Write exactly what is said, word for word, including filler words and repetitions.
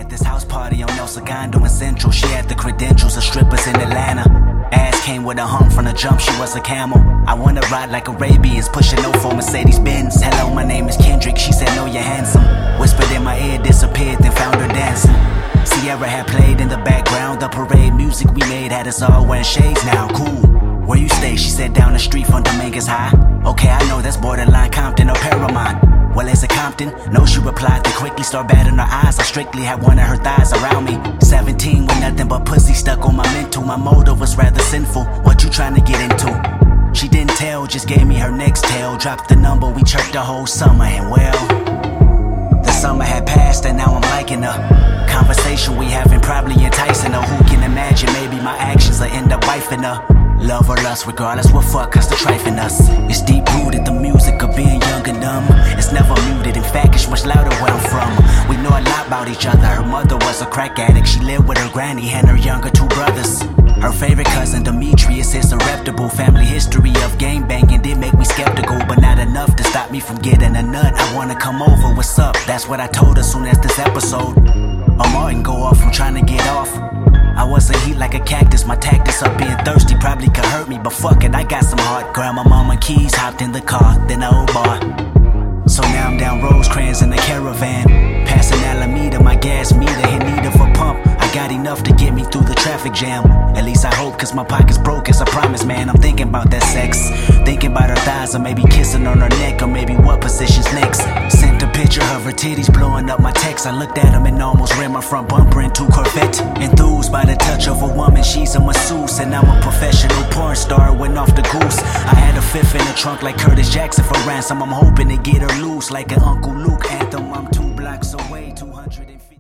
this house party on El Segundo in Central. She had the credentials of strippers in Atlanta. Ass came with a hump from the jump, she was a camel. I wanna ride like Arabians, pushing no for Mercedes-Benz. Hello, my name is Kendrick, she said no, you're handsome. Whispered in my ear, disappeared, then found her dancing. Sierra had played in the background, the parade music we made had us all wearing shades now, cool. Where you stay? She said down the street from Dominguez High. Okay, I know that's borderline Compton or Paramount. Well, is it Compton? No, she replied, then quickly start batting her eyes. I strictly had one of her thighs around me. Seventeen with nothing but pussy stuck on my mental. My motive was rather sinful. What you trying to get into? She didn't tell, just gave me her next tale. Dropped the number, we chirped the whole summer, and well, the summer had passed and now I'm liking her. Conversation we having probably enticing her. Who can imagine maybe my actions will end up wifing her? Love or lust, regardless, what fuck us to trifling us. It's deep rooted, the music of being young and dumb. It's never muted, in fact it's much louder where I'm from. We know a lot about each other. Her mother was a crack addict. She lived with her granny and her younger two brothers. Her favorite cousin Demetrius is a reputable. Family history of gang banging did make me skeptical, but not enough to stop me from getting a nut. I wanna come over, what's up? That's what I told her soon as this episode of Martin go off from trying to get off. I wasn't heat like a cactus, my tactics of being thirsty probably could hurt me, but fuck it, I got some heart. Grabbed my mama keys, hopped in the car, then the old bar. So now I'm down Rosecrans in the caravan, passing Alameda, my gas meter in need of a pump. I got enough to get me through the traffic jam. At least I hope, cause my pocket's broke, as I promise, man. I'm thinking about that sex, thinking about her thighs, or maybe kissing on her neck, or maybe what position's next. Sent a picture of her titties blowing up my text. I looked at them and almost ran my front bumper into Corvette. Enthused by the touch of a woman, she's a masseuse, and I'm a professional porn star, went off the goose. I had a fifth in the trunk like Curtis Jackson for ransom. I'm hoping to get her loose like an Uncle Luke anthem. I'm two blocks away, two hundred fifty